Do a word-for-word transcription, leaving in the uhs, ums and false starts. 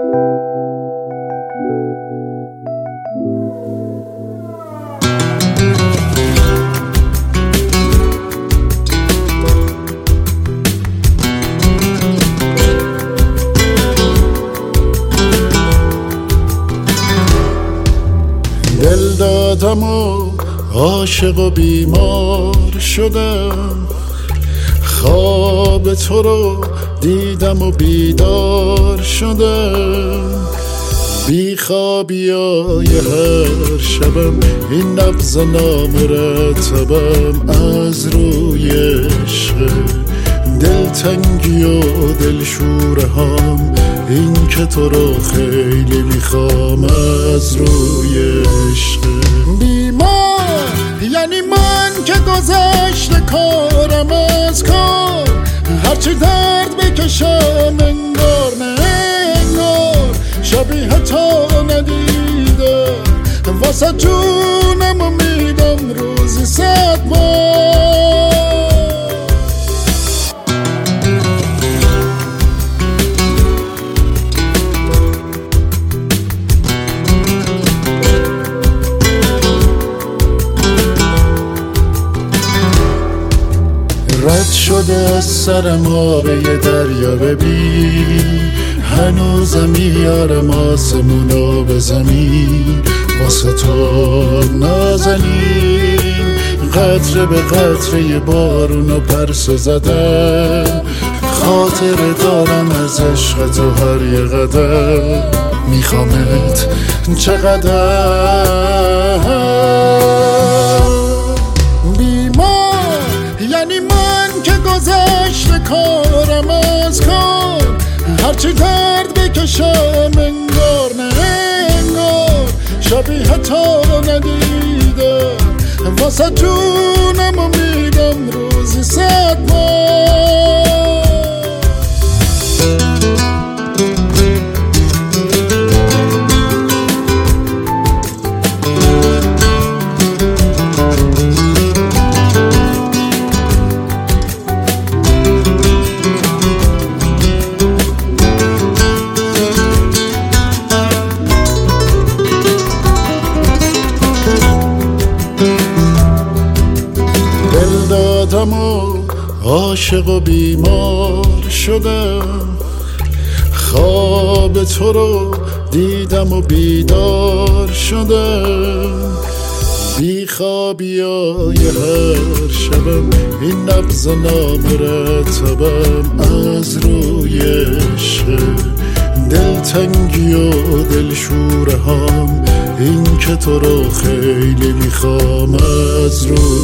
دل دادم و عاشق و بیمار شدم، خواب تو رو دیدم و بیدار شدم. بی خوابیای هر شبم این نبض نامرتبم از روی عشق، دلتنگی و دلشوره هم این که تو رو خیلی میخوام از روی عشق. بیمار یعنی من که گذشته کارم از کار، هرچی درد بکشم انگار نه انگار شبیه تو ندیدم، واسه جونم میدم روزی صد بار. رد شده از سرم آب یه دریا، ببین هنوزم میارم آسمونو به زمین واسه تو نازنین. قطره به قطره بارونو پرسه زدم، خاطر دارم از عشق تو هر یه قدم، میخوامت چقدر. بیمار یعنی من که گذشته کارم از کار، هرچی درد بکشم انگار نه انگار شبیه تو ندیدم، واسه جونم میدم روزی صد بار. دادم و عاشق و بیمار شدم، خواب تو رو دیدم و بیدار شدم. بی خوابیای هر شبم این نبض نامرتبم از روی عشق، دلتنگی و دلشوره هم این که تو رو خیلی میخوام از روی